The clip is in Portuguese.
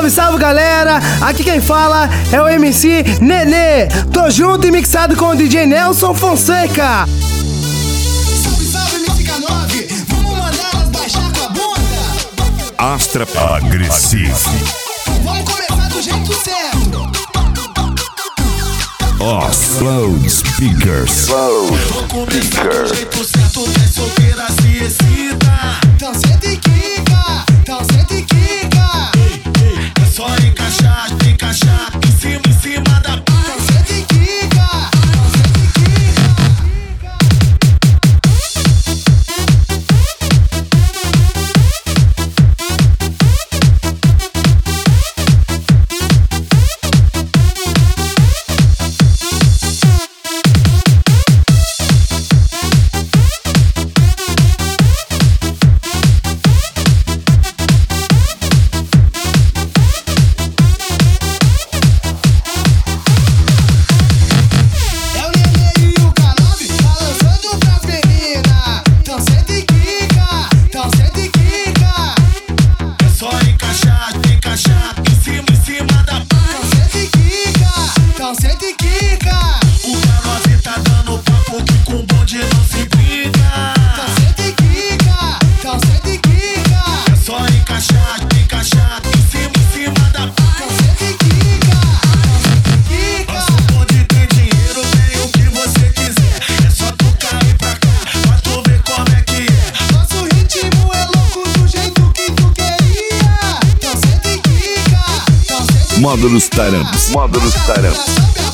Salve, salve galera, aqui quem fala é o MC Nenê. Tô junto e mixado com o DJ Nelson Fonseca. Salve, salve MC K9, vamos mandar elas baixar com a bunda. Astra agressivo. Vamos começar do jeito certo. Flow Speakers. Vamos começar do jeito certo, quem solteira se excita. Então senta e quica, então senta e quica. É só encaixar em cima da paz. Então senta e quica, então senta e quica. Módulos Taramps. Módulos Taramps.